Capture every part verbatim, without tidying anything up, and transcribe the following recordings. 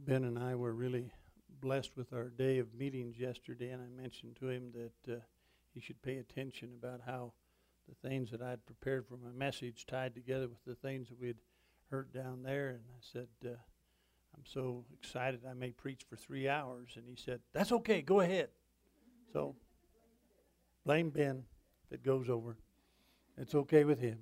Ben and I were really blessed with our day of meetings yesterday, and I mentioned to him that uh, he should pay attention about how the things that I'd prepared for my message tied together with the things that we'd heard down there. And I said, uh, I'm so excited I may preach for three hours. And he said, that's okay, go ahead. So blame Ben if it goes over. It's okay with him.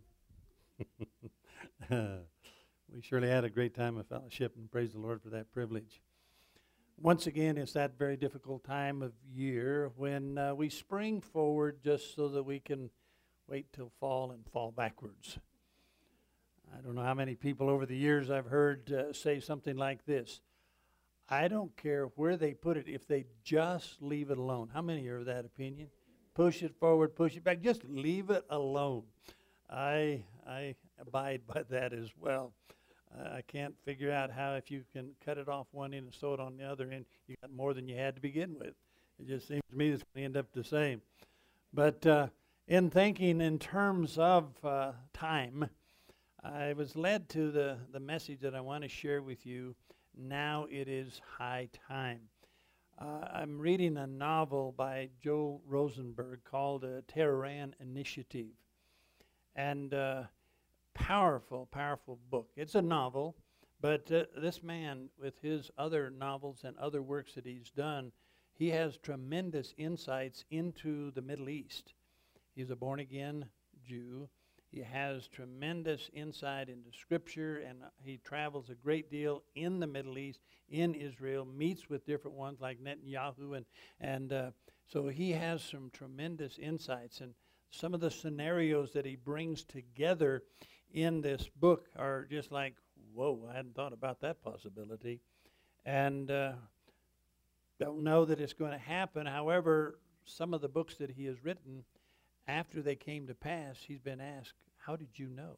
We surely had a great time of fellowship, and praise the Lord for that privilege. Once again, it's that very difficult time of year when uh, we spring forward just so that we can wait till fall and fall backwards. I don't know how many people over the years I've heard uh, say something like this. I don't care where they put it if they just leave it alone. How many are of that opinion? Push it forward, push it back. Just leave it alone. I I abide by that as well. Uh, I can't figure out how if you can cut it off one end and sew it on the other end, you got more than you had to begin with. It just seems to me it's going to end up the same. But uh, in thinking in terms of uh, time, I was led to the, the message that I want to share with you. Now it is high time. Uh, I'm reading a novel by Joel Rosenberg called uh, Tehran Initiative. And uh, powerful, powerful book. It's a novel, but uh, this man, with his other novels and other works that he's done, he has tremendous insights into the Middle East. He's a born-again Jew. He has tremendous insight into Scripture, and uh, he travels a great deal in the Middle East, in Israel, meets with different ones like Netanyahu, and, and uh, so he has some tremendous insights. And some of the scenarios that he brings together in this book are just like, whoa, I hadn't thought about that possibility. And uh, don't know that it's going to happen. However, some of the books that he has written, after they came to pass, he's been asked, how did you know?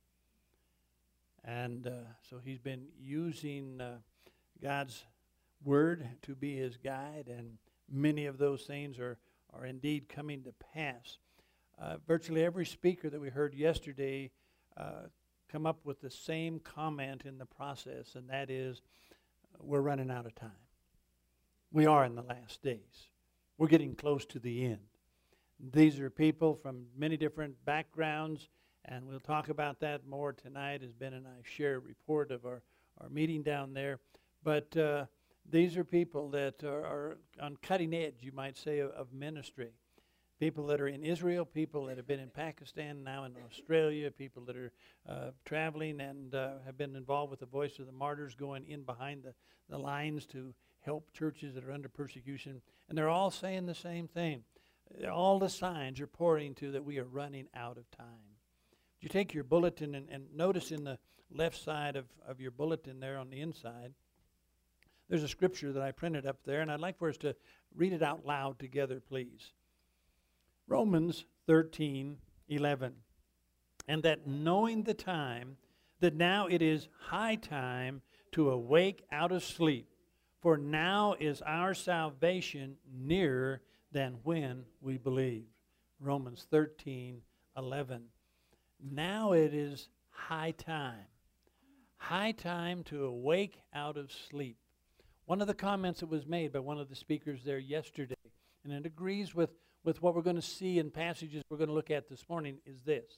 And uh, so he's been using uh, God's word to be his guide, and many of those things are, are indeed coming to pass. Uh, virtually every speaker that we heard yesterday uh, come up with the same comment in the process, and that is, uh, we're running out of time. We are in the last days. We're getting close to the end. These are people from many different backgrounds, and we'll talk about that more tonight as Ben and I share a report of our, our meeting down there. But uh, these are people that are, are on cutting edge, you might say, of, of ministry. People that are in Israel, people that have been in Pakistan, now in Australia, people that are uh, traveling and uh, have been involved with the Voice of the Martyrs, going in behind the, the lines to help churches that are under persecution. And they're all saying the same thing. All the signs are pointing to that we are running out of time. You take your bulletin and, and notice in the left side of, of your bulletin there on the inside, there's a scripture that I printed up there, and I'd like for us to read it out loud together, please. Romans thirteen eleven, and that knowing the time, that now it is high time to awake out of sleep, for now is our salvation nearer than when we believed. Romans thirteen eleven. Now it is high time. High time to awake out of sleep. One of the comments that was made by one of the speakers there yesterday, and it agrees with with what we're going to see in passages we're going to look at this morning, is this.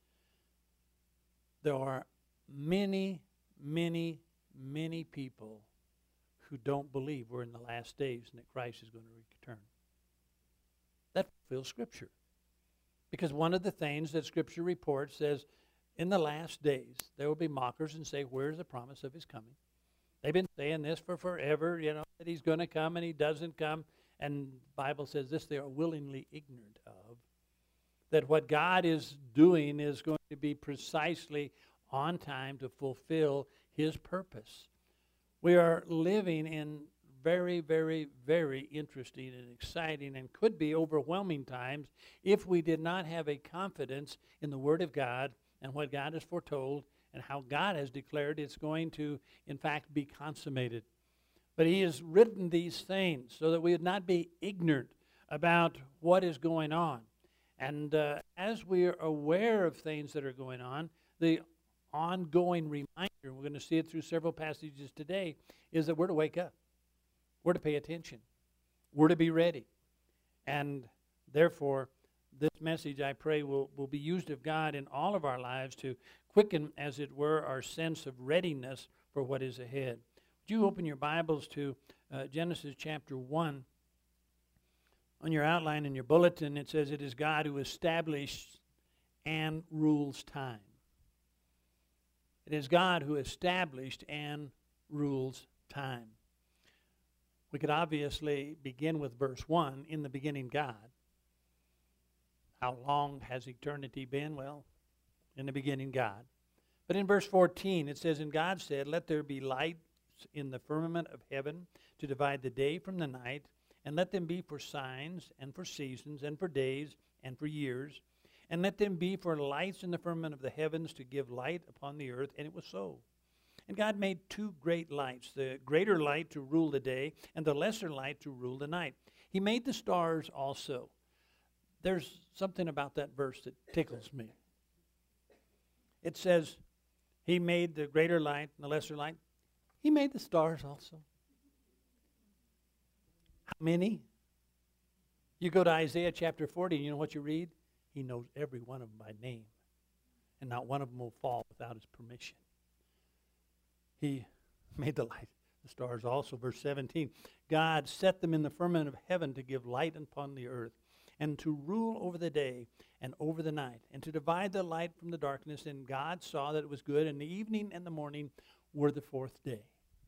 There are many, many, many people who don't believe we're in the last days and that Christ is going to return. That fulfills Scripture. Because one of the things that Scripture reports says, in the last days, there will be mockers and say, where's the promise of his coming? They've been saying this for forever, you know, that he's going to come and he doesn't come. And the Bible says this, they are willingly ignorant of, that what God is doing is going to be precisely on time to fulfill his purpose. We are living in very, very, very interesting and exciting and could be overwhelming times if we did not have a confidence in the Word of God and what God has foretold and how God has declared it's going to, in fact, be consummated. But he has written these things so that we would not be ignorant about what is going on. And uh, as we are aware of things that are going on, the ongoing reminder here, we're going to see it through several passages today, is that we're to wake up. We're to pay attention. We're to be ready. And therefore, this message, I pray, will, will be used of God in all of our lives to quicken, as it were, our sense of readiness for what is ahead. Would you open your Bibles to uh, Genesis chapter one? On your outline in your bulletin, it says, it is God who established and rules time. It is God who established and rules time. We could obviously begin with verse one, in the beginning God. How long has eternity been? Well, in the beginning God. But in verse fourteen it says, and God said, let there be lights in the firmament of heaven to divide the day from the night, and let them be for signs and for seasons and for days and for years, and let them be for lights in the firmament of the heavens to give light upon the earth. And it was so. And God made two great lights, the greater light to rule the day, and the lesser light to rule the night. He made the stars also. There's something about that verse that tickles me. It says, he made the greater light and the lesser light. He made the stars also. How many? You go to Isaiah chapter forty, and you know what you read? He knows every one of them by name. And not one of them will fall without his permission. He made the light, the stars also. Verse seventeen, God set them in the firmament of heaven to give light upon the earth, and to rule over the day and over the night, and to divide the light from the darkness. And God saw that it was good, and the evening and the morning were the fourth day.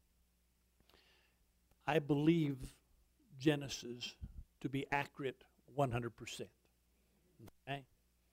I believe Genesis to be accurate one hundred percent. Okay?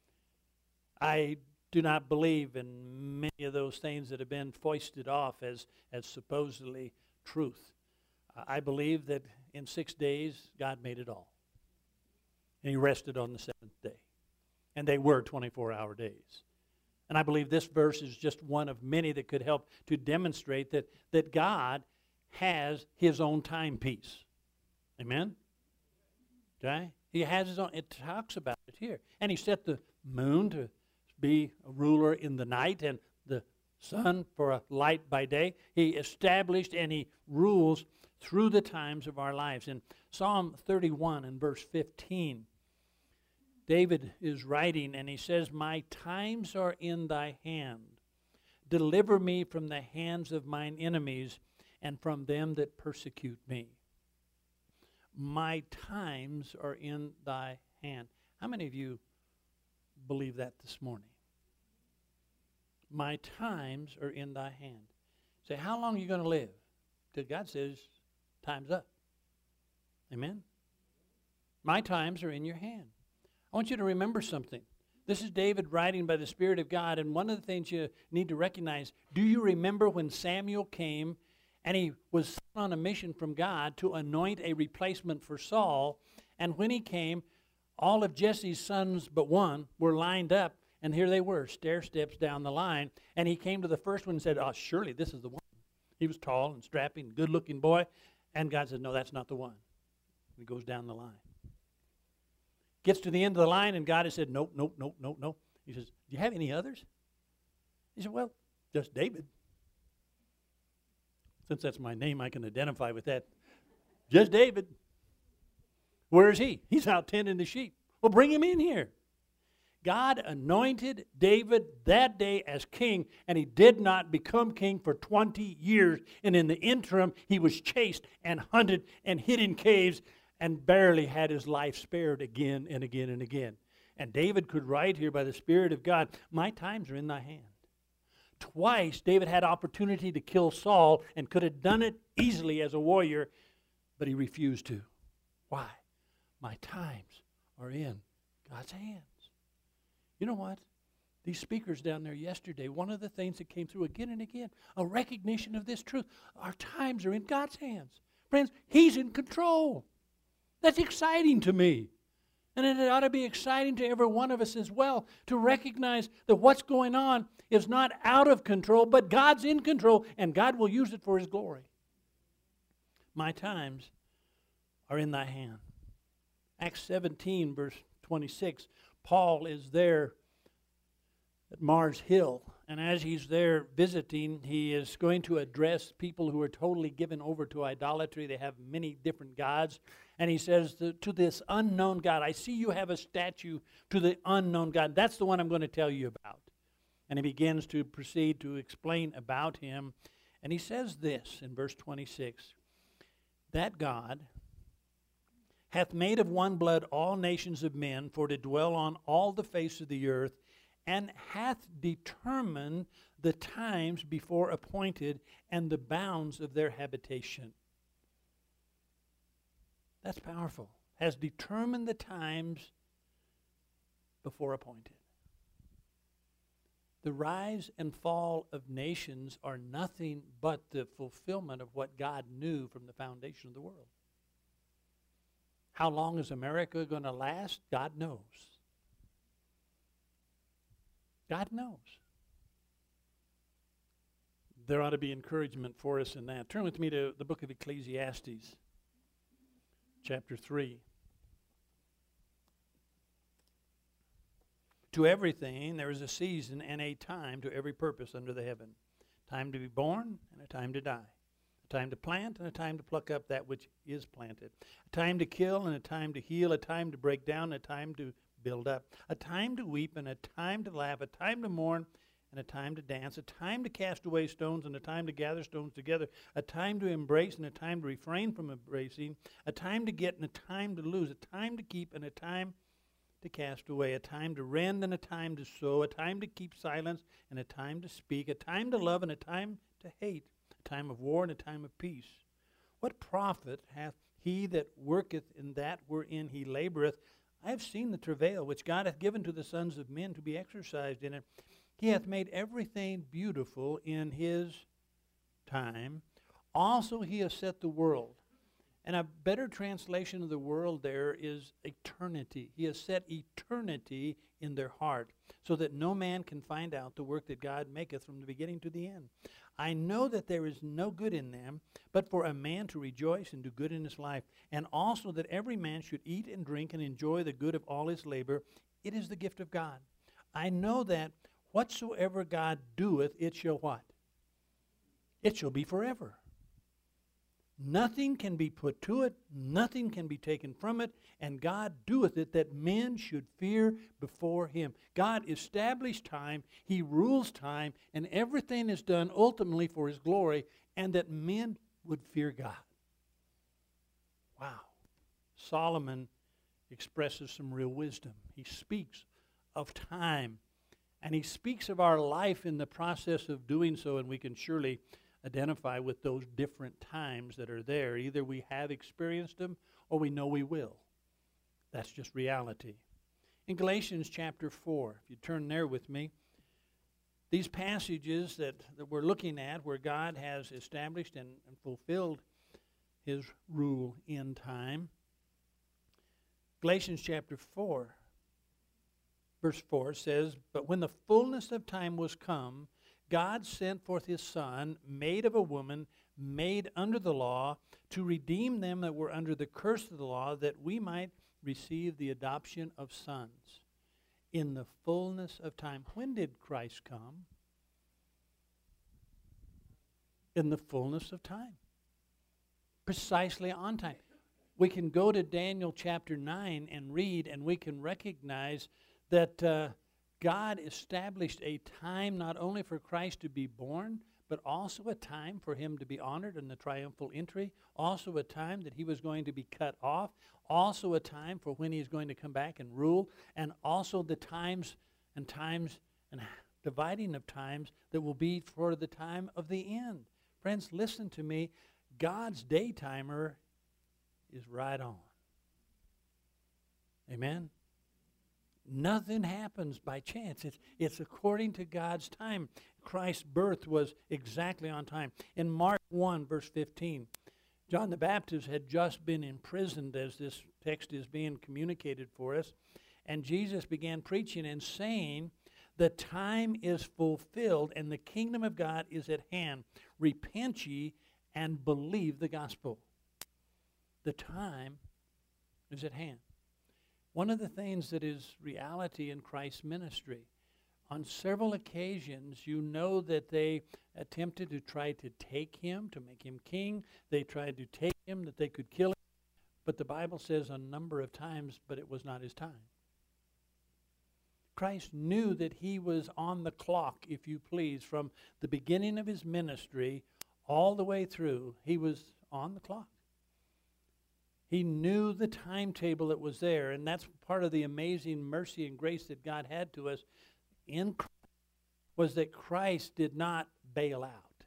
I do not believe in many of those things that have been foisted off as, as supposedly truth. Uh, I believe that in six days, God made it all. And he rested on the seventh day. And they were twenty-four hour days. And I believe this verse is just one of many that could help to demonstrate that, that God has his own timepiece. Amen? Okay? He has his own, it talks about it here. And he set the moon to be a ruler in the night and the sun for a light by day. He established and he rules through the times of our lives. In Psalm thirty-one and verse fifteen, David is writing and he says, my times are in thy hand. Deliver me from the hands of mine enemies and from them that persecute me. My times are in thy hand. How many of you believe that this morning? My times are in thy hand. Say, how long are you going to live? Till God says, time's up. Amen? My times are in your hand. I want you to remember something. This is David writing by the Spirit of God, and one of the things you need to recognize, do you remember when Samuel came and he was sent on a mission from God to anoint a replacement for Saul, and when he came, all of Jesse's sons but one were lined up, and here they were, stair steps down the line, and he came to the first one and said, oh, surely this is the one. He was tall and strapping, good-looking boy, and God said, no, that's not the one. He goes down the line. Gets to the end of the line, and God has said, nope, nope, nope, nope, nope. He says, do you have any others? He said, well, just David. Since that's my name, I can identify with that. Just David. Where is he? He's out tending the sheep. Well, bring him in here. God anointed David that day as king, and he did not become king for twenty years. And in the interim, he was chased and hunted and hid in caves and barely had his life spared again and again and again. And David could write here by the Spirit of God, my times are in thy hand. Twice, David had opportunity to kill Saul and could have done it easily as a warrior, but he refused to. Why? My times are in God's hands. You know what? These speakers down there yesterday, one of the things that came through again and again, a recognition of this truth. Our times are in God's hands. Friends, he's in control. That's exciting to me. And it ought to be exciting to every one of us as well to recognize that what's going on is not out of control, but God's in control, and God will use it for his glory. My times are in thy hand. Acts seventeen, verse twenty-six, Paul is there at Mars Hill, And as he's there visiting, he is going to address people who are totally given over to idolatry. They have many different gods. And he says to, to this unknown God, I see you have a statue to the unknown God. That's the one I'm going to tell you about. And he begins to proceed to explain about him. And he says this in verse twenty-six, that God hath made of one blood all nations of men for to dwell on all the face of the earth, and hath determined the times before appointed and the bounds of their habitation. That's powerful. Has determined the times before appointed. The rise and fall of nations are nothing but the fulfillment of what God knew from the foundation of the world. How long is America going to last? God knows. God knows. There ought to be encouragement for us in that. Turn with me to the book of Ecclesiastes, chapter three. To everything there is a season and a time to every purpose under the heaven. Time to be born and a time to die. A time to plant and a time to pluck up that which is planted. A time to kill and a time to heal. A time to break down and a time to build up. A time to weep and a time to laugh. A time to mourn and a time to dance. A time to cast away stones and a time to gather stones together. A time to embrace and a time to refrain from embracing. A time to get and a time to lose. A time to keep and a time to cast away. A time to rend and a time to sow. A time to keep silence and a time to speak. A time to love and a time to hate. A time of war and a time of peace. What profit hath he that worketh in that wherein he laboureth? I have seen the travail which God hath given to the sons of men to be exercised in it. He hath made everything beautiful in his time. Also he hath set the world. And a better translation of the world there is eternity. He has set eternity in their heart, so that no man can find out the work that God maketh from the beginning to the end. I know that there is no good in them, but for a man to rejoice and do good in his life, and also that every man should eat and drink and enjoy the good of all his labor. It is the gift of God. I know that whatsoever God doeth, it shall what? It shall be forever. Nothing can be put to it, nothing can be taken from it, and God doeth it that men should fear before him. God established time, he rules time, and everything is done ultimately for his glory, and that men would fear God. Wow. Solomon expresses some real wisdom. He speaks of time, and he speaks of our life in the process of doing so, and we can surely identify with those different times that are there. Either we have experienced them or we know we will. That's just reality. In Galatians chapter four, if you turn there with me, these passages that, that we're looking at where God has established and, and fulfilled his rule in time. Galatians chapter four, verse four says, "But when the fullness of time was come, God sent forth his Son, made of a woman, made under the law, to redeem them that were under the curse of the law, that we might receive the adoption of sons." In the fullness of time. When did Christ come? In the fullness of time. Precisely on time. We can go to Daniel chapter nine and read, and we can recognize that uh, God established a time not only for Christ to be born, but also a time for him to be honored in the triumphal entry, also a time that he was going to be cut off, also a time for when he's going to come back and rule, and also the times and times and dividing of times that will be for the time of the end. Friends, listen to me. God's day timer is right on. Amen? Nothing happens by chance. It's, it's according to God's time. Christ's birth was exactly on time. In Mark one, verse fifteen, John the Baptist had just been imprisoned as this text is being communicated for us. And Jesus began preaching and saying, "The time is fulfilled and the kingdom of God is at hand. Repent ye and believe the gospel." The time is at hand. One of the things that is reality in Christ's ministry, On several occasions, you know that they attempted to try to take him, to make him king. They tried to take him, that they could kill him. But the Bible says a number of times, but it was not his time. Christ knew that he was on the clock, if you please, from the beginning of his ministry all the way through. He was on the clock. He knew the timetable that was there, and that's part of the amazing mercy and grace that God had to us in Christ, was that Christ did not bail out.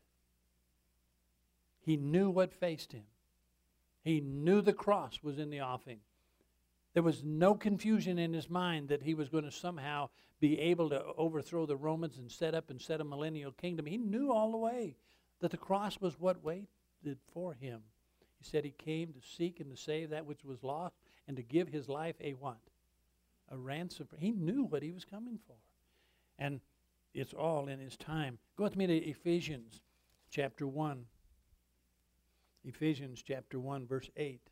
He knew what faced him. He knew the cross was in the offing. There was no confusion in his mind that he was going to somehow be able to overthrow the Romans and set up and set a millennial kingdom. He knew all the way that the cross was what waited for him. He said he came to seek and to save that which was lost and to give his life a what? A ransom. He knew what he was coming for. And it's all in his time. Go with me to Ephesians chapter one. Ephesians chapter one, verse eight.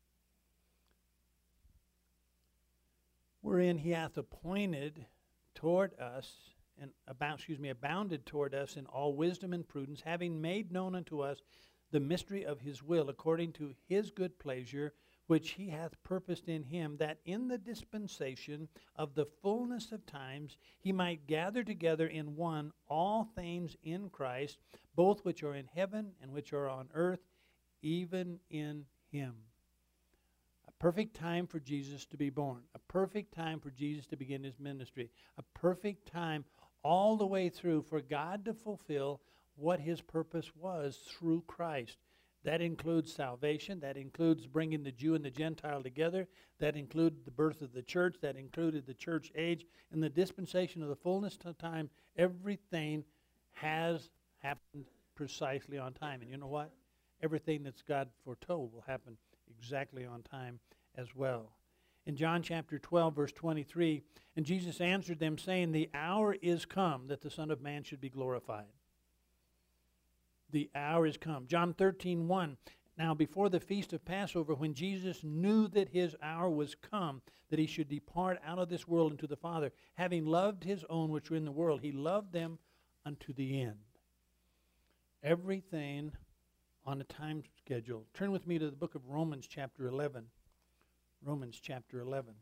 Wherein he hath appointed toward us, and about, excuse me, abounded toward us in all wisdom and prudence, having made known unto us the mystery of his will, according to his good pleasure, which he hath purposed in him, that in the dispensation of the fullness of times he might gather together in one all things in Christ, both which are in heaven and which are on earth, even in him. A perfect time for Jesus to be born. A perfect time for Jesus to begin his ministry. A perfect time all the way through for God to fulfill what his purpose was through Christ. That includes salvation. That includes bringing the Jew and the Gentile together. That included the birth of the church. That included the church age. In the dispensation of the fullness of time, everything has happened precisely on time. And you know what? Everything that's God foretold will happen exactly on time as well. In John chapter twelve, verse twenty-three, and Jesus answered them, saying, the hour is come that the Son of Man should be glorified. The hour is come. John thirteen, one. Now before the feast of Passover, when Jesus knew that his hour was come, that he should depart out of this world into the Father, having loved his own which were in the world, he loved them unto the end. Everything on a time schedule. Turn with me to the book of Romans chapter eleven. Romans chapter eleven.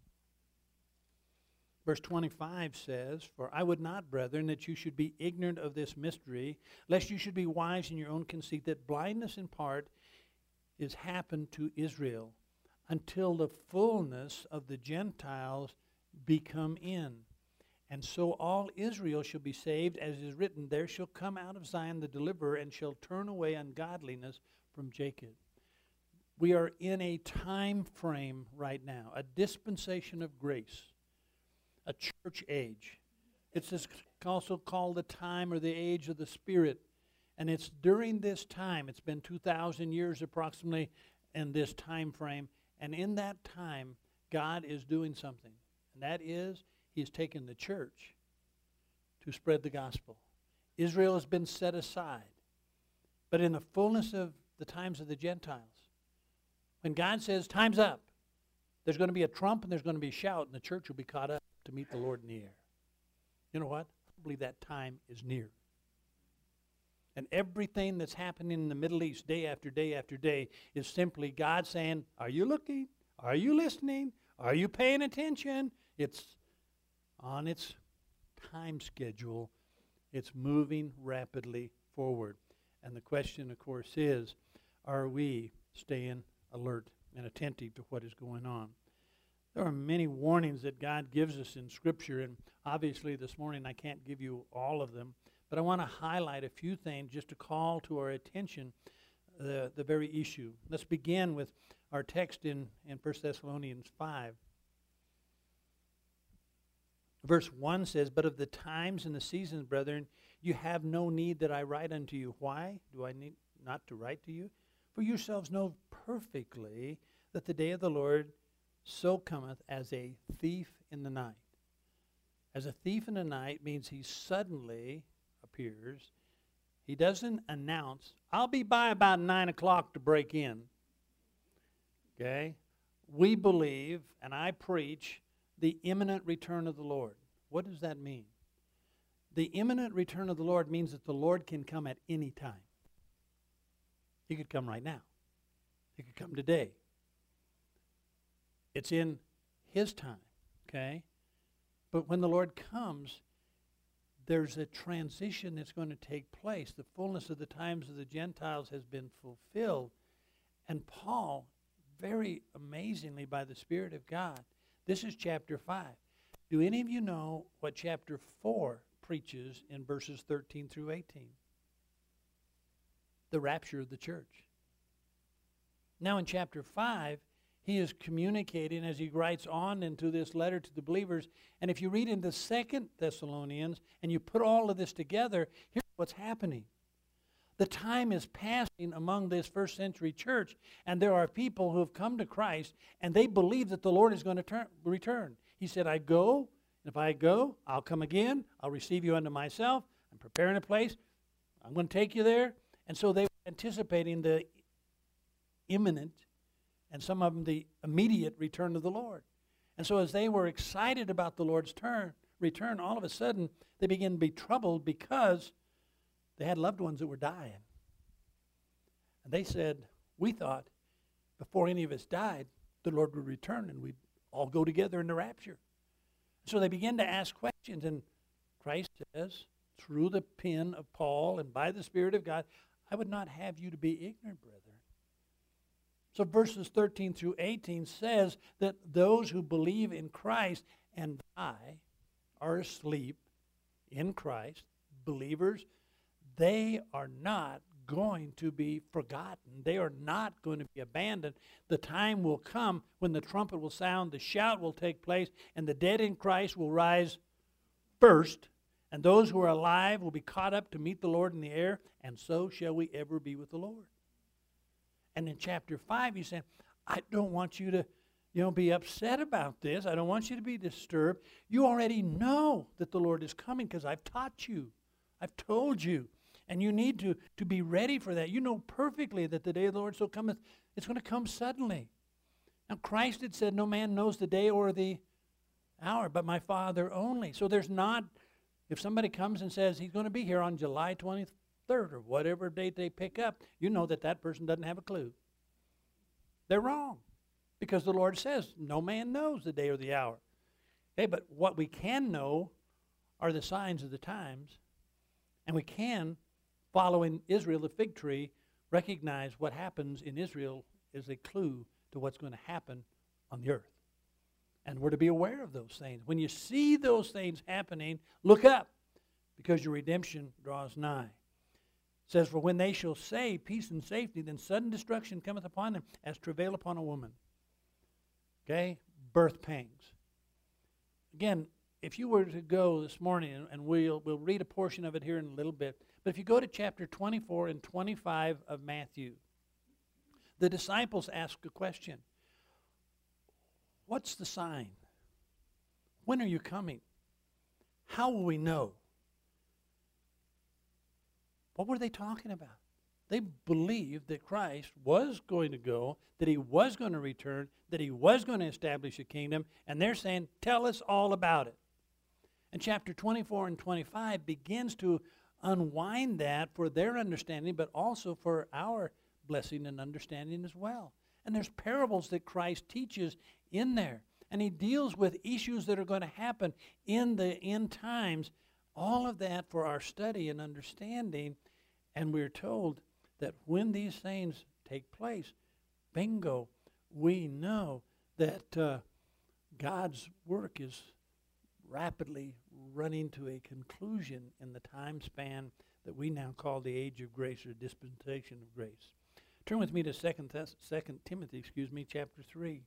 Verse twenty-five says, for I would not, brethren, that you should be ignorant of this mystery, lest you should be wise in your own conceit, that blindness in part is happened to Israel, until the fullness of the Gentiles be come in. And so all Israel shall be saved, as is written, there shall come out of Zion the deliverer, and shall turn away ungodliness from Jacob. We are in a time frame right now, a dispensation of grace, a church age. It's also called the time or the age of the Spirit. And it's during this time, it's been two thousand years approximately in this time frame, and in that time, God is doing something. And that is, he has taken the church to spread the gospel. Israel has been set aside. But in the fullness of the times of the Gentiles, when God says, time's up, there's going to be a trump and there's going to be a shout, and the church will be caught up to meet the Lord in the air. You know what? I believe that time is near. And everything that's happening in the Middle East day after day after day is simply God saying, are you looking? Are you listening? Are you paying attention? It's on its time schedule. It's moving rapidly forward. And the question, of course, is, are we staying alert and attentive to what is going on? There are many warnings that God gives us in Scripture, and obviously this morning I can't give you all of them, but I want to highlight a few things just to call to our attention the, the very issue. Let's begin with our text in, in First Thessalonians five. Verse one says, but of the times and the seasons, brethren, you have no need that I write unto you. Why do I need not to write to you? For yourselves know perfectly that the day of the Lord so cometh as a thief in the night. As a thief in the night means he suddenly appears. He doesn't announce, I'll be by about nine o'clock to break in. Okay? We believe, and I preach, the imminent return of the Lord. What does that mean? the imminent return of the Lord means that the Lord can come at any time. He could come right now. He could come today. It's in His time, okay? But when the Lord comes, there's a transition that's going to take place. The fullness of the times of the Gentiles has been fulfilled. And Paul, very amazingly by the Spirit of God, this is chapter five. Do any of you know what chapter four preaches in verses thirteen through eighteen? The rapture of the church. Now in chapter five, he is communicating as he writes on into this letter to the believers. And if you read into Second Thessalonians and you put all of this together, here's what's happening. The time is passing among this first century church, and there are people who have come to Christ, and they believe that the Lord is going to turn, return. He said, I go, and if I go, I'll come again. I'll receive you unto myself. I'm preparing a place. I'm going to take you there. And so they were anticipating the imminent, and some of them the immediate return of the Lord. And so as they were excited about the Lord's turn, return, all of a sudden they began to be troubled because they had loved ones that were dying. And they said, we thought before any of us died, the Lord would return and we'd all go together in the rapture. So they began to ask questions, and Christ says, through the pen of Paul and by the Spirit of God, I would not have you to be ignorant, brethren. So verses thirteen through eighteen says that those who believe in Christ and die are asleep in Christ, believers, they are not going to be forgotten. They are not going to be abandoned. The time will come when the trumpet will sound, the shout will take place, and the dead in Christ will rise first, and those who are alive will be caught up to meet the Lord in the air, and so shall we ever be with the Lord. And in chapter five, he's saying, I don't want you to, you know, be upset about this. I don't want you to be disturbed. You already know that the Lord is coming because I've taught you. I've told you. And you need to, to be ready for that. You know perfectly that the day of the Lord so cometh, it's going to come suddenly. Now Christ had said, no man knows the day or the hour, but my Father only. So there's not, if somebody comes and says he's going to be here on July twenty-third or whatever date they pick up, you know that that person doesn't have a clue. They're wrong. Because the Lord says, no man knows the day or the hour. Okay, but what we can know are the signs of the times, and we can, following Israel, the fig tree, recognize what happens in Israel is a clue to what's going to happen on the earth. And we're to be aware of those things. When you see those things happening, look up, because your redemption draws nigh. It says, for when they shall say peace and safety, then sudden destruction cometh upon them, as travail upon a woman. Okay? Birth pangs. Again, if you were to go this morning, and we'll, we'll read a portion of it here in a little bit, but if you go to chapter twenty-four and twenty-five of Matthew, the disciples ask a question. What's the sign? When are you coming? How will we know? What were they talking about? They believed that Christ was going to go, that he was going to return, that he was going to establish a kingdom, and they're saying, tell us all about it. And chapter twenty-four and twenty-five begins to unwind that for their understanding, but also for our blessing and understanding as well. And there's parables that Christ teaches in there. And he deals with issues that are going to happen in the end times. All of that for our study and understanding. And we're told that when these things take place, bingo, we know that uh, God's work is rapidly running to a conclusion in the time span that we now call the age of grace or dispensation of grace. Turn with me to Second Thess- Second Timothy, excuse me, chapter three.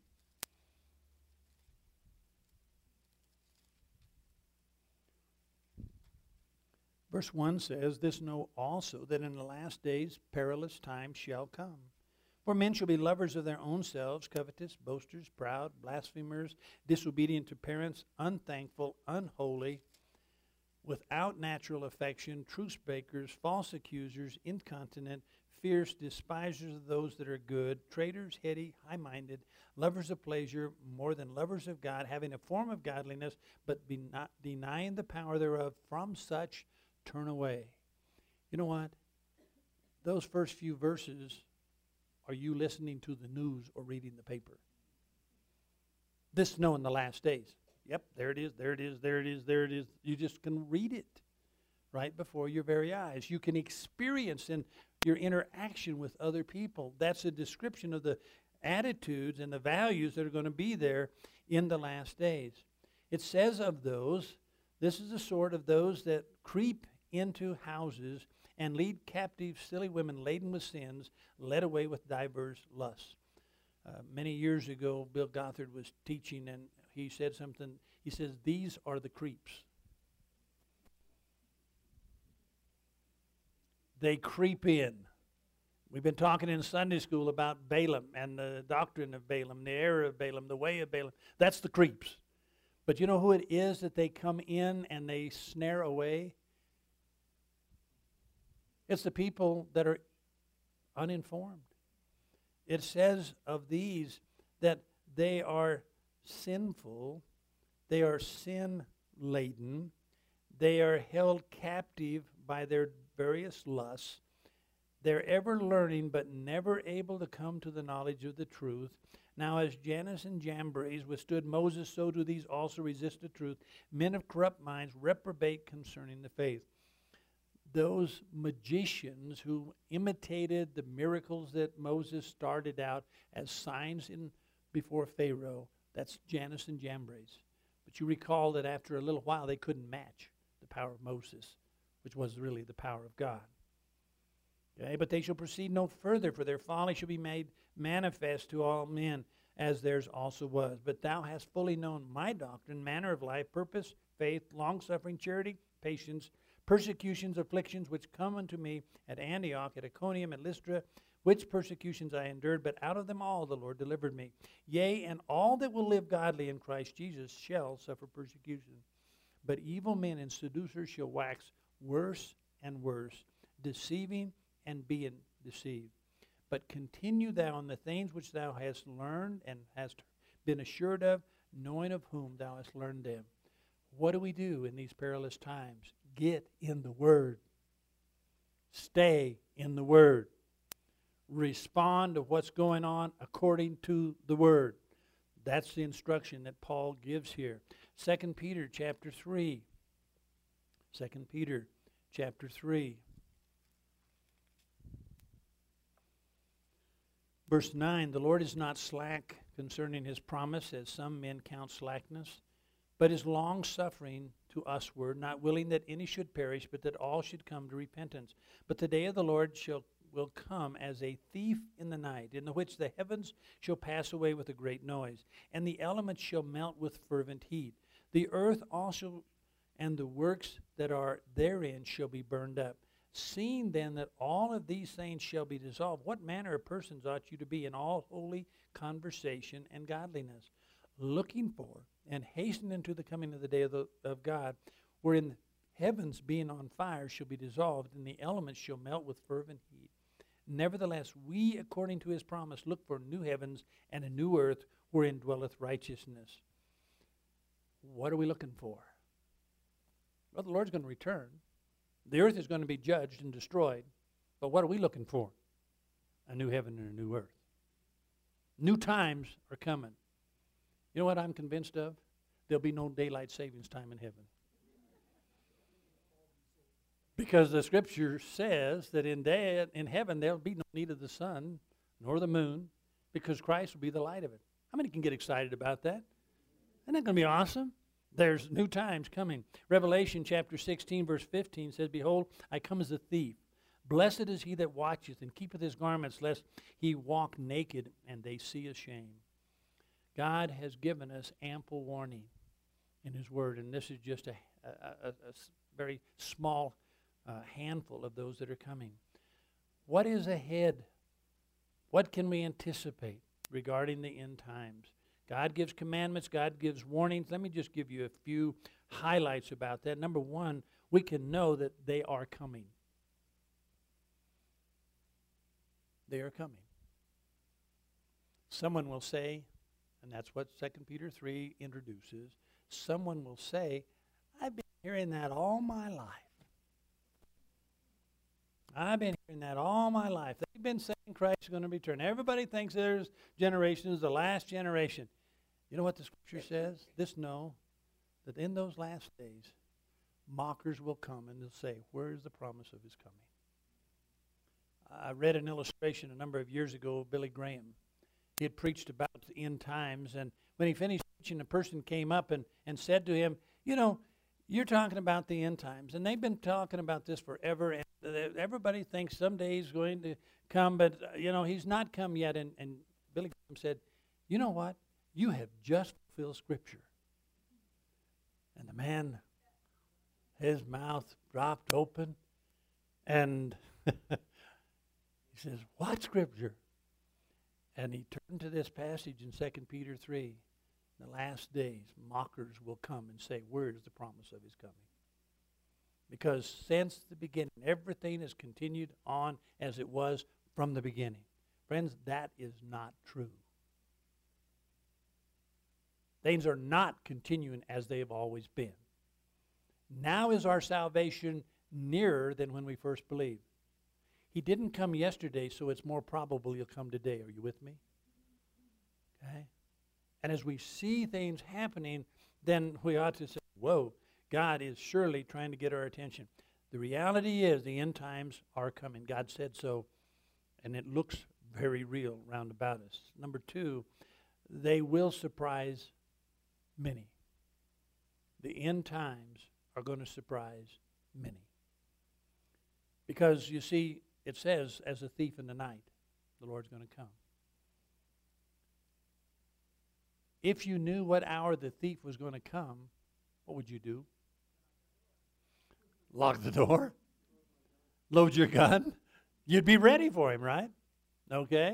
Verse one says, this know also, that in the last days perilous times shall come. For men shall be lovers of their own selves, covetous, boasters, proud, blasphemers, disobedient to parents, unthankful, unholy, without natural affection, truce breakers, false accusers, incontinent, fierce, despisers of those that are good, traitors, heady, high-minded, lovers of pleasure more than lovers of God, having a form of godliness, but be not denying the power thereof. From such turn away. You know what? Those first few verses, are you listening to the news or reading the paper? This snow in the last days. Yep, there it is, there it is, there it is, there it is. You just can read it right before your very eyes. You can experience in your interaction with other people. That's a description of the attitudes and the values that are going to be there in the last days. It says of those, this is the sort of those that creep into houses and lead captive silly women laden with sins, led away with divers lusts. Uh, many years ago, Bill Gothard was teaching, and he said something. He says, these are the creeps. They creep in. We've been talking in Sunday school about Balaam and the doctrine of Balaam, the error of Balaam, the way of Balaam. That's the creeps. But you know who it is that they come in and they snare away? It's the people that are uninformed. It says of these that they are sinful, they are sin-laden, they are held captive by their various lusts. They're ever learning but never able to come to the knowledge of the truth. Now as Jannes and Jambres withstood Moses, so do these also resist the truth. Men of corrupt minds reprobate concerning the faith. Those magicians who imitated the miracles that Moses started out as signs in before Pharaoh, that's Jannes and Jambres. But you recall that after a little while they couldn't match the power of Moses, which was really the power of God. Okay, but they shall proceed no further, for their folly shall be made manifest to all men, as theirs also was. But thou hast fully known my doctrine, manner of life, purpose, faith, long-suffering, charity, patience, persecutions, afflictions, which come unto me at Antioch, at Iconium, at Lystra, which persecutions I endured, but out of them all the Lord delivered me. Yea, and all that will live godly in Christ Jesus shall suffer persecution. But evil men and seducers shall wax worse and worse, deceiving and being deceived. But continue thou in the things which thou hast learned and hast been assured of, knowing of whom thou hast learned them. What do we do in these perilous times? Get in the Word. Stay in the Word. Respond to what's going on according to the Word. That's the instruction that Paul gives here. Second Peter chapter three. Second Peter chapter three. Verse nine, the Lord is not slack concerning his promise, as some men count slackness, but is long-suffering to usward, not willing that any should perish, but that all should come to repentance. But the day of the Lord shall will come as a thief in the night, in the which the heavens shall pass away with a great noise, and the elements shall melt with fervent heat. The earth also and the works that are therein shall be burned up. Seeing then that all of these things shall be dissolved, what manner of persons ought you to be in all holy conversation and godliness, looking for and hastening to the coming of the day of, the, of God, wherein heavens being on fire shall be dissolved, and the elements shall melt with fervent heat. Nevertheless, we, according to his promise, look for new heavens and a new earth wherein dwelleth righteousness. What are we looking for? Well, the Lord's going to return. The earth is going to be judged and destroyed. But what are we looking for? A new heaven and a new earth. New times are coming. You know what I'm convinced of? There'll be no daylight savings time in heaven. Because the Scripture says that in, day, in heaven there'll be no need of the sun nor the moon, because Christ will be the light of it. How many can get excited about that? Isn't that going to be awesome? There's new times coming. Revelation chapter sixteen verse fifteen says, Behold, I come as a thief. Blessed is he that watcheth and keepeth his garments, lest he walk naked and they see his shame. God has given us ample warning in his word, and this is just a, a, a, a very small uh, handful of those that are coming. What is ahead? What can we anticipate regarding the end times? God gives commandments, God gives warnings. Let me just give you a few highlights about that. Number one, we can know that they are coming. They are coming. Someone will say, and that's what Second Peter three introduces, someone will say, I've been hearing that all my life. I've been hearing that all my life. They've been saying Christ is going to return. Everybody thinks there's generations, the last generation. You know what the Scripture says? This know, that in those last days, mockers will come and they'll say, where is the promise of his coming? I read an illustration a number of years ago of Billy Graham. He had preached about the end times, and when he finished preaching, a person came up and, and said to him, you know, you're talking about the end times, and they've been talking about this forever, and everybody thinks someday he's going to come, but, uh, you know, he's not come yet. And, and Billy Graham said, you know what? You have just fulfilled Scripture. And the man, his mouth dropped open, and he says, what Scripture? And he turned to this passage in Second Peter three. In the last days, mockers will come and say, where is the promise of his coming? Because since the beginning, everything has continued on as it was from the beginning. Friends, that is not true. Things are not continuing as they have always been. Now is our salvation nearer than when we first believed. He didn't come yesterday, so it's more probable he'll come today. Are you with me? Okay? And as we see things happening, then we ought to say, whoa, God is surely trying to get our attention. The reality is the end times are coming. God said so, and it looks very real round about us. Number two, they will surprise many. The end times are going to surprise many. Because, you see, it says, as a thief in the night, the Lord's going to come. If you knew what hour the thief was going to come, what would you do? Lock the door? Load your gun? You'd be ready for him, right? Okay?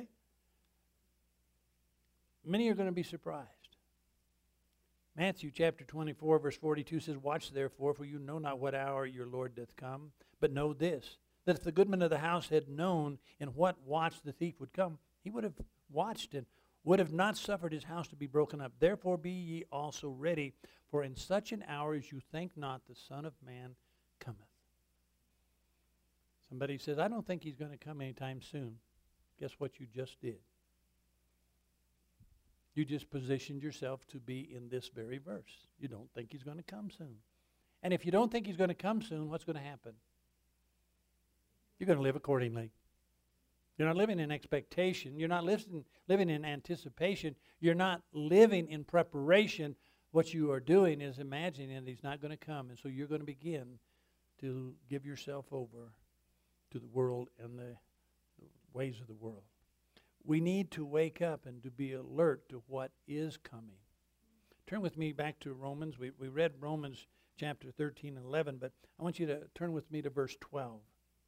Many are going to be surprised. Matthew chapter twenty-four, verse forty-two says, watch therefore, for you know not what hour your Lord doth come. But know this, that if the goodman of the house had known in what watch the thief would come, he would have watched and would have not suffered his house to be broken up. Therefore be ye also ready, for in such an hour as you think not, the Son of Man cometh. Somebody says, I don't think he's going to come anytime soon. Guess what you just did? You just positioned yourself to be in this very verse. You don't think he's going to come soon. And if you don't think he's going to come soon, what's going to happen? You're going to live accordingly. You're not living in expectation. You're not living, living in anticipation. You're not living in preparation. What you are doing is imagining that he's not going to come. And so you're going to begin to give yourself over to the world and the, the ways of the world. We need to wake up and to be alert to what is coming. Turn with me back to Romans. We, we read Romans chapter thirteen and eleven, but I want you to turn with me to verse twelve.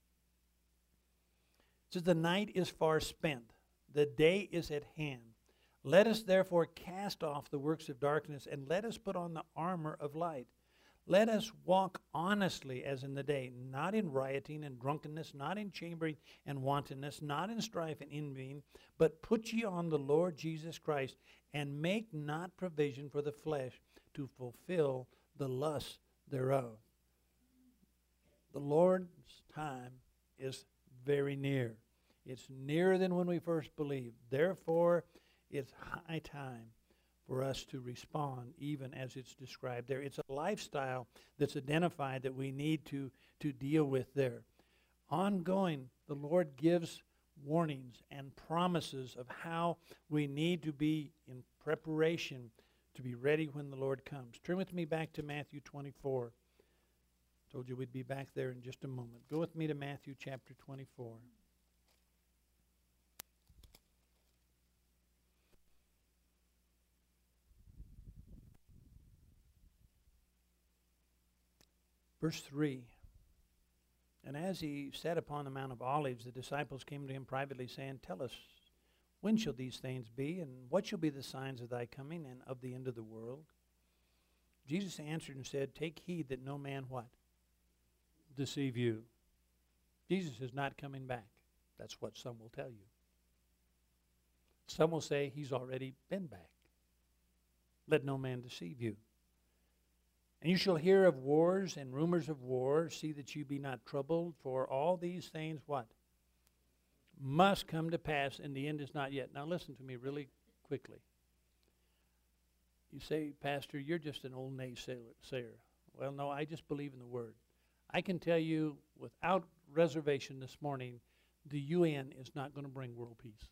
It says, the night is far spent, the day is at hand. Let us therefore cast off the works of darkness, and let us put on the armor of light. Let us walk honestly as in the day, not in rioting and drunkenness, not in chambering and wantonness, not in strife and envying, but put ye on the Lord Jesus Christ, and make not provision for the flesh to fulfill the lusts thereof. The Lord's time is very near. It's nearer than when we first believed. Therefore, it's high time for us to respond, even as it's described there. It's a lifestyle that's identified that we need to, to deal with there. Ongoing, the Lord gives warnings and promises of how we need to be in preparation to be ready when the Lord comes. Turn with me back to Matthew twenty-four. Told you we'd be back there in just a moment. Go with me to Matthew chapter twenty-four. Verse three, and as he sat upon the Mount of Olives, the disciples came to him privately, saying, tell us, when shall these things be, and what shall be the signs of thy coming and of the end of the world? Jesus answered and said, take heed that no man what? Deceive you. Jesus is not coming back. That's what some will tell you. Some will say he's already been back. Let no man deceive you. And you shall hear of wars and rumors of war. See that you be not troubled, for all these things, what? Must come to pass, and the end is not yet. Now listen to me really quickly. You say, Pastor, you're just an old naysayer. Well, no, I just believe in the Word. I can tell you without reservation this morning, the U N is not going to bring world peace.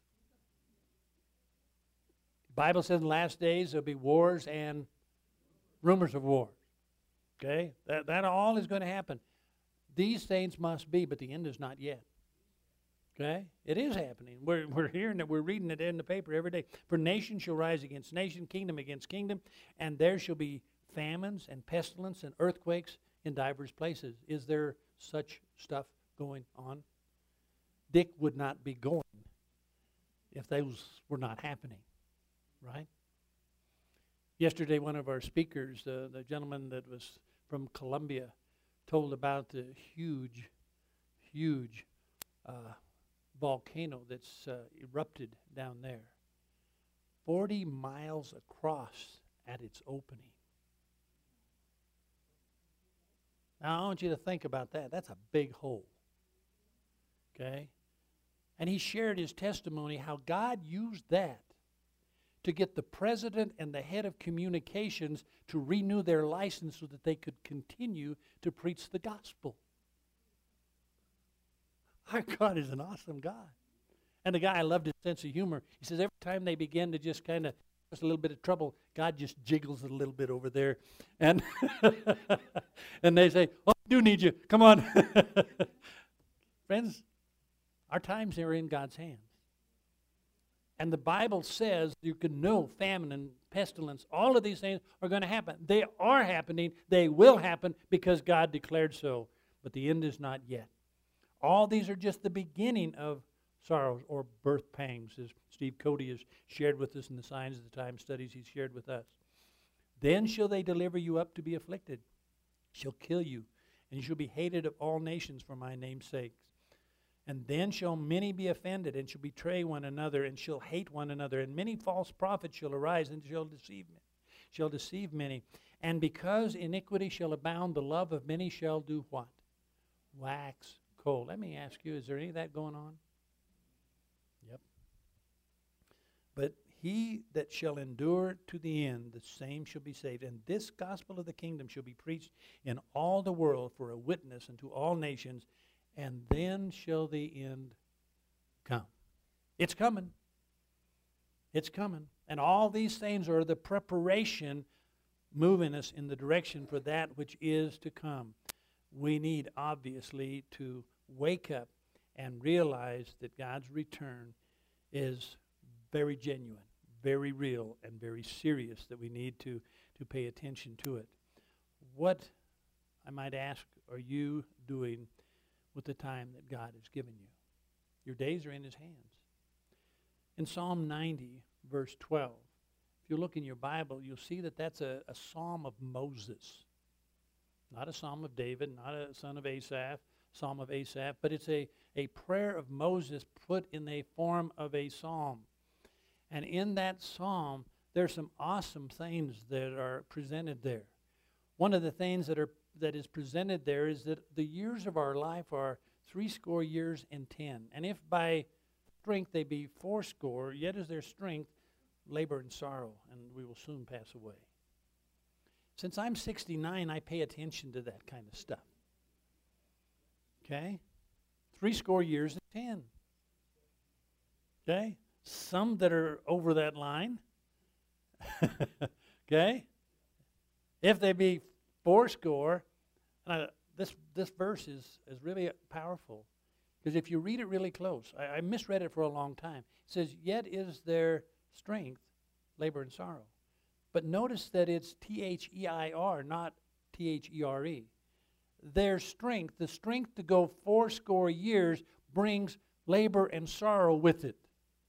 The Bible says in the last days there'll be wars and rumors of war. Okay? That, that all is going to happen. These things must be, but the end is not yet. Okay? It is happening. We're, we're hearing it. We're reading it in the paper every day. For nation shall rise against nation, kingdom against kingdom, and there shall be famines and pestilence and earthquakes in divers places. Is there such stuff going on? Dick would not be going if those were not happening, right? Yesterday, one of our speakers, uh, the gentleman that was from Colombia, told about the huge, huge uh, volcano that's uh, erupted down there. forty miles across at its opening. Now, I want you to think about that. That's a big hole. Okay? And he shared his testimony how God used that to get the president and the head of communications to renew their license so that they could continue to preach the gospel. Our God is an awesome God. And the guy, I loved his sense of humor. He says every time they begin to just kind of, just a little bit of trouble, God just jiggles it a little bit over there. And, and they say, oh, I do need you. Come on. Friends, our times are in God's hands. And the Bible says you can know famine and pestilence. All of these things are going to happen. They are happening. They will happen because God declared so. But the end is not yet. All these are just the beginning of sorrows or birth pangs, as Steve Cody has shared with us in the Signs of the Time studies he's shared with us. Then shall they deliver you up to be afflicted, shall kill you, and you shall be hated of all nations for my name's sake. And then shall many be offended, and shall betray one another, and shall hate one another. And many false prophets shall arise, and shall deceive many. Shall deceive many. And because iniquity shall abound, the love of many shall do what? Wax cold. Let me ask you, is there any of that going on? Yep. But he that shall endure to the end, the same shall be saved. And this gospel of the kingdom shall be preached in all the world for a witness unto all nations, and then shall the end come. It's coming. It's coming. And all these things are the preparation moving us in the direction for that which is to come. We need, obviously, to wake up and realize that God's return is very genuine, very real, and very serious, that we need to, to pay attention to it. What, I might ask, are you doing with the time that God has given you? Your days are in His hands. In Psalm ninety, verse twelve, if you look in your Bible, you'll see that that's a, a psalm of Moses. Not a psalm of David, not a son of Asaph, psalm of Asaph, but it's a, a prayer of Moses put in the form of a psalm. And in that psalm, there's some awesome things that are presented there. One of the things that are that is presented there is that the years of our life are three score years and ten. And if by strength they be fourscore, yet is their strength labor and sorrow, and we will soon pass away. Since I'm sixty-nine, I pay attention to that kind of stuff. Okay? Three score years and ten. Okay? Some that are over that line. Okay? If they be fourscore, and I, this this verse is, is really powerful. Because if you read it really close, I, I misread it for a long time. It says, yet is their strength, labor and sorrow. But notice that it's T H E I R, not T H E R E. Their strength, the strength to go fourscore years, brings labor and sorrow with it.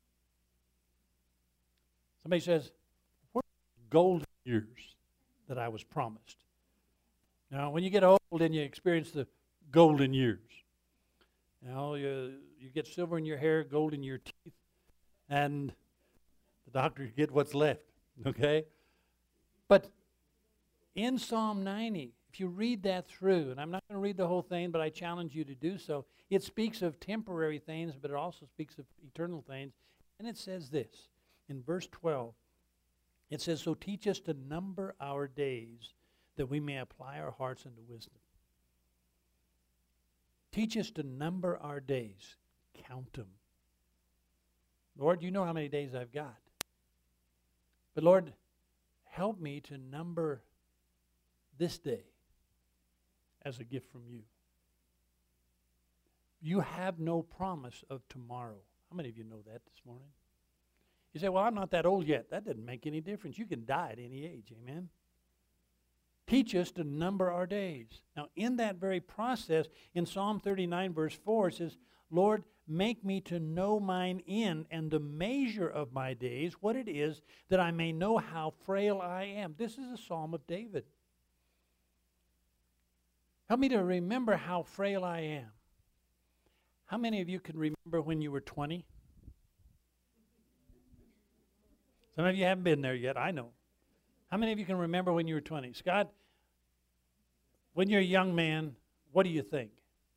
Somebody says, what are the golden years that I was promised? Now, when you get old and you experience the golden years, you know, you, you get silver in your hair, gold in your teeth, and The doctor get what's left, okay? But in Psalm ninety, if you read that through, and I'm not going to read the whole thing, but I challenge you to do so, it speaks of temporary things, but it also speaks of eternal things. And it says this, in verse twelve, it says, so teach us to number our days, that we may apply our hearts unto wisdom. Teach us to number our days. Count them. Lord, you know how many days I've got. But Lord, help me to number this day as a gift from you. You have no promise of tomorrow. How many of you know that this morning? You say, well, I'm not that old yet. That doesn't make any difference. You can die at any age. Amen? Teach us to number our days. Now, in that very process, in Psalm thirty-nine, verse four, it says, Lord, make me to know mine end and the measure of my days, what it is, that I may know how frail I am. This is a psalm of David. Help me to remember how frail I am. How many of you can remember when you were twenty? Some of you haven't been there yet, I know. How many of you can remember when you were twenty? Scott, when you're a young man, what do you think?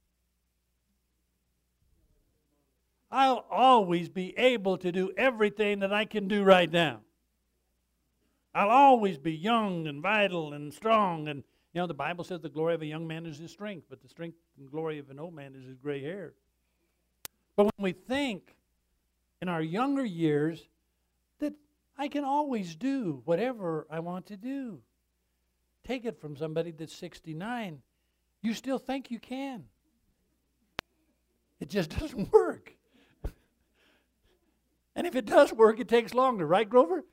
I'll always be able to do everything that I can do right now. I'll always be young and vital and strong. And, you know, the Bible says the glory of a young man is his strength, but the strength and glory of an old man is his gray hair. But when we think in our younger years that I can always do whatever I want to do. Take it from somebody that's sixty-nine. You still think you can. It just doesn't work. And if it does work, it takes longer, right, Grover?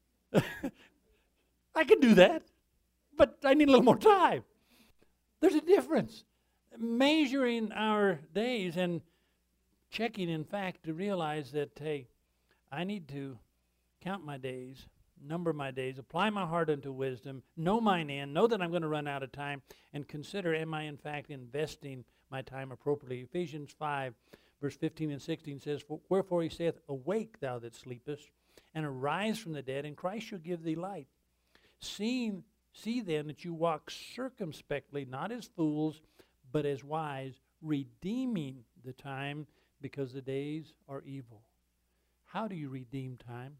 I can do that, but I need a little more time. There's a difference. Measuring our days and checking, in fact, to realize that, hey, I need to count my days, number my days, apply my heart unto wisdom, know mine end, know that I'm going to run out of time, and consider, am I in fact investing my time appropriately? Ephesians five, verse fifteen and sixteen says, wherefore he saith, awake thou that sleepest, and arise from the dead, and Christ shall give thee light. Seeing, see then that you walk circumspectly, not as fools, but as wise, redeeming the time, because the days are evil. How do you redeem time?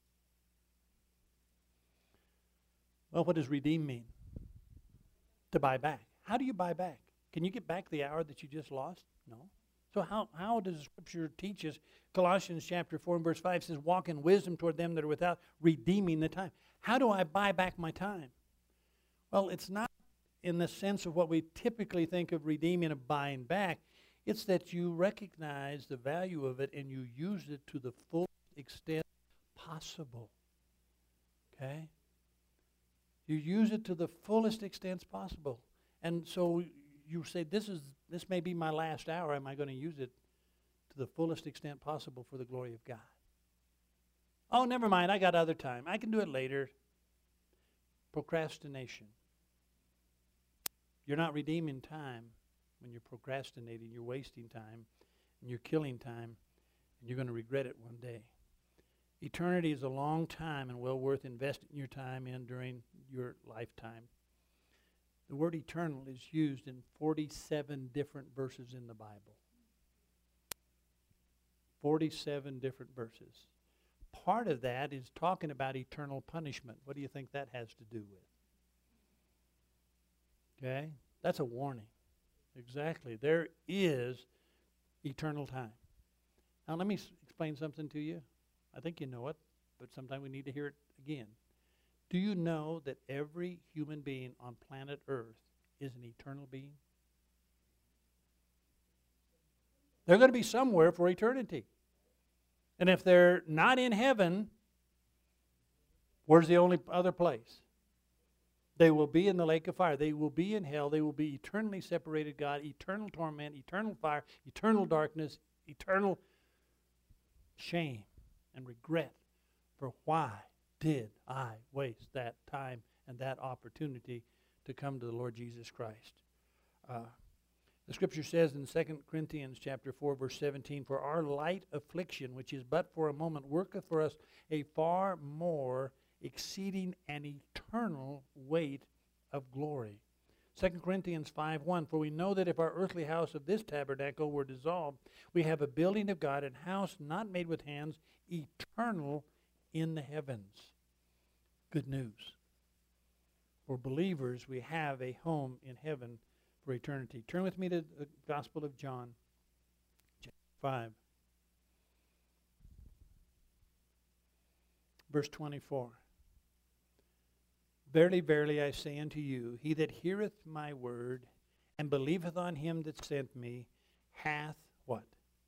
Well, what does redeem mean? To buy back. How do you buy back? Can you get back the hour that you just lost? No. So how, how does Scripture teach us? Colossians chapter four and verse five says, walk in wisdom toward them that are without, redeeming the time. How do I buy back my time? Well, it's not in the sense of what we typically think of redeeming, of buying back. It's that you recognize the value of it and you use it to the full extent possible. Okay? You use it to the fullest extent possible. And so you say, this is this may be my last hour. Am I going to use it to the fullest extent possible for the glory of God? Oh, never mind. I got other time. I can do it later. Procrastination. You're not redeeming time when you're procrastinating. You're wasting time, and you're killing time, and you're going to regret it one day. Eternity is a long time and well worth investing your time in during your lifetime. The word eternal is used in forty-seven different verses in the Bible. forty-seven different verses. Part of that is talking about eternal punishment. What do you think that has to do with? Okay? That's a warning. Exactly. There is eternal time. Now let me s- explain something to you. I think you know it, but sometimes we need to hear it again. Do you know that every human being on planet Earth is an eternal being? They're going to be somewhere for eternity. And if they're not in heaven, where's the only other place? They will be in the lake of fire. They will be in hell. They will be eternally separated God, eternal torment, eternal fire, eternal darkness, eternal shame and regret for why did I waste that time and that opportunity to come to the Lord Jesus Christ. Uh, The scripture says in Second Corinthians chapter four, verse seventeen, "For our light affliction, which is but for a moment, worketh for us a far more exceeding and eternal weight of glory." Second Corinthians five one, "For we know that if our earthly house of this tabernacle were dissolved, we have a building of God, an house not made with hands, eternal in the heavens." Good news. For believers, we have a home in heaven for eternity. Turn with me to the Gospel of John, chapter five, verse twenty-four. "Verily, verily, I say unto you, he that heareth my word and believeth on him that sent me hath" what?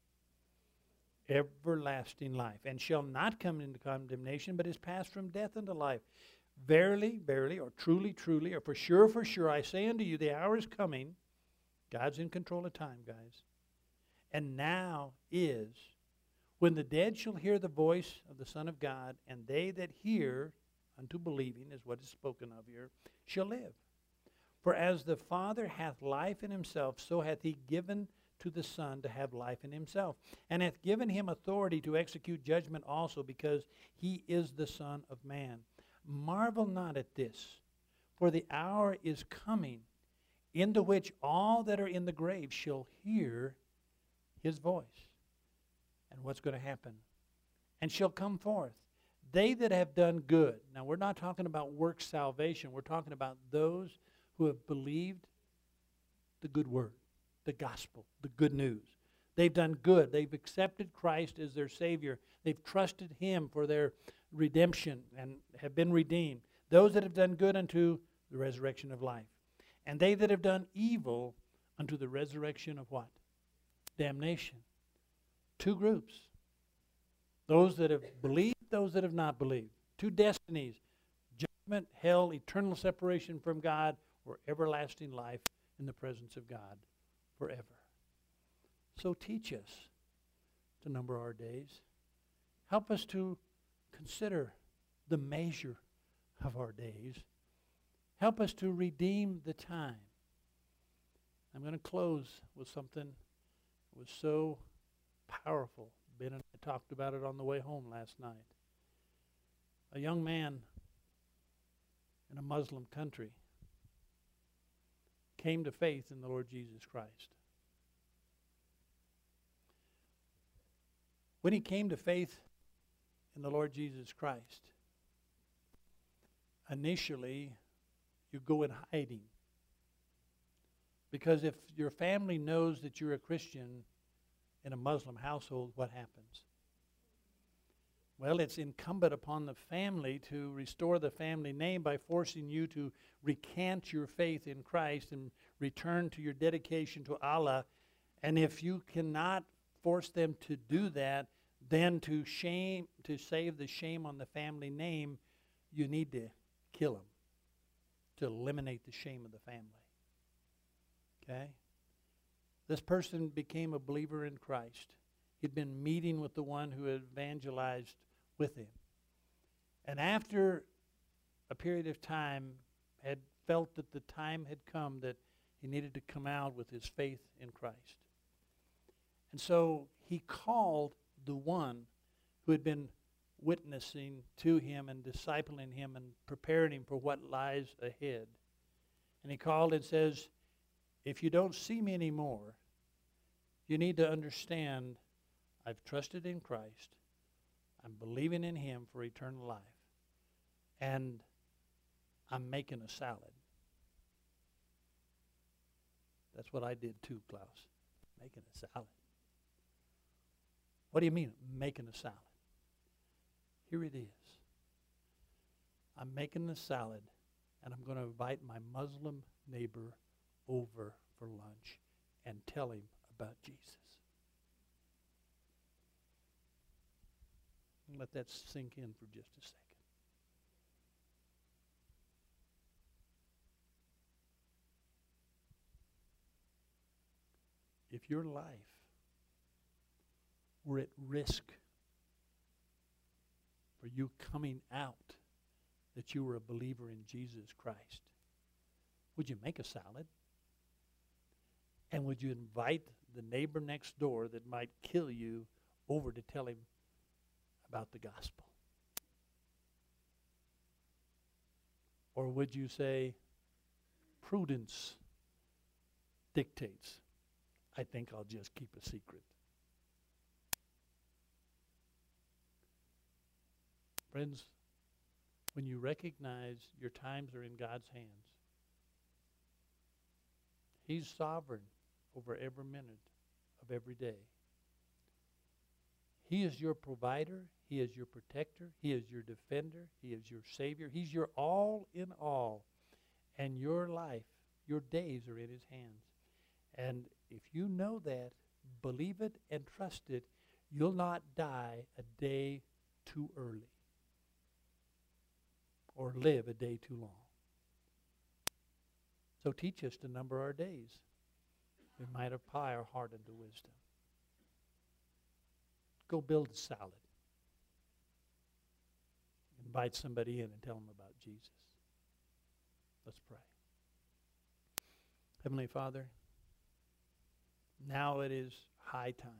"Everlasting life, and shall not come into condemnation, but is passed from death unto life. Verily, verily, or truly, truly, or for sure, for sure, I say unto you, the hour is coming." God's in control of time, guys. "And now is, when the dead shall hear the voice of the Son of God, and they that hear unto believing," is what is spoken of here, "shall live. For as the Father hath life in himself, so hath he given to the Son to have life in himself, and hath given him authority to execute judgment also, because he is the Son of Man. Marvel not at this, for the hour is coming, into which all that are in the grave shall hear his voice." And what's going to happen? "And shall come forth. They that have done good." Now, we're not talking about work salvation. We're talking about those who have believed the good word, the gospel, the good news. They've done good. They've accepted Christ as their Savior. They've trusted him for their redemption and have been redeemed. Those that have done good unto the resurrection of life. "And they that have done evil unto the resurrection of" what? Damnation. Two groups. Those that have believed, those that have not believed. Two destinies. Judgment, hell, eternal separation from God, or everlasting life in the presence of God forever. So teach us to number our days. Help us to consider the measure of our days. Help us to redeem the time. I'm going to close with something that was so powerful. Ben and I talked about it on the way home last night. A young man in a Muslim country came to faith in the Lord Jesus Christ. When he came to faith in the Lord Jesus Christ, initially you go in hiding. Because if your family knows that you're a Christian in a Muslim household, what happens? Well, it's incumbent upon the family to restore the family name by forcing you to recant your faith in Christ and return to your dedication to Allah. And if you cannot force them to do that, then to shame, to save the shame on the family name, you need to kill them to eliminate the shame of the family. Okay? This person became a believer in Christ. He'd been meeting with the one who had evangelized with him. And after a period of time, had felt that the time had come that he needed to come out with his faith in Christ. And so he called the one who had been witnessing to him and discipling him and preparing him for what lies ahead. And he called and says, "If you don't see me anymore, you need to understand I've trusted in Christ. I'm believing in him for eternal life. And I'm making a salad." That's what I did too, Klaus. Making a salad. What do you mean, making a salad? Here it is. I'm making the salad, and I'm going to invite my Muslim neighbor over for lunch and tell him about Jesus. Let that sink in for just a second. If your life were at risk for you coming out that you were a believer in Jesus Christ, would you make a salad? And would you invite the neighbor next door that might kill you over to tell him about the gospel? Or would you say, prudence dictates, I think I'll just keep a secret? Friends, when you recognize your times are in God's hands, He's sovereign over every minute of every day. He is your provider. He is your protector. He is your defender. He is your Savior. He's your all in all. And your life, your days are in His hands. And if you know that, believe it and trust it, you'll not die a day too early or live a day too long. So teach us to number our days. We might apply our heart unto wisdom. Go build a salad. Invite somebody in and tell them about Jesus. Let's pray. Heavenly Father, now it is high time.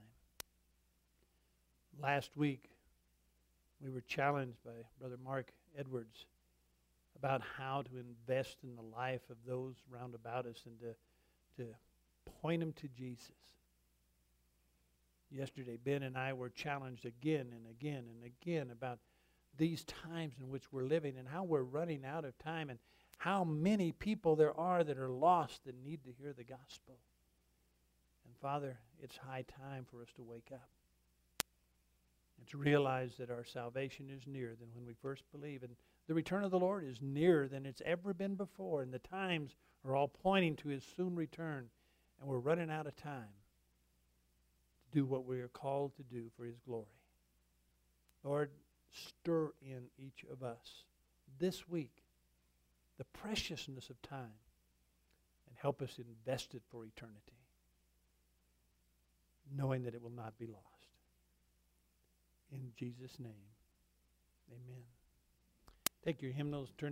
Last week, we were challenged by Brother Mark Edwards about how to invest in the life of those round about us and to, to point them to Jesus. Yesterday, Ben and I were challenged again and again and again about these times in which we're living and how we're running out of time and how many people there are that are lost and need to hear the gospel. And Father, it's high time for us to wake up and to realize that our salvation is nearer than when we first believe. And the return of the Lord is nearer than it's ever been before. And the times are all pointing to His soon return. And we're running out of time to do what we are called to do for His glory. Lord, stir in each of us this week the preciousness of time and help us invest it for eternity, knowing that it will not be lost. In Jesus' name, amen. Take your hymnals, turn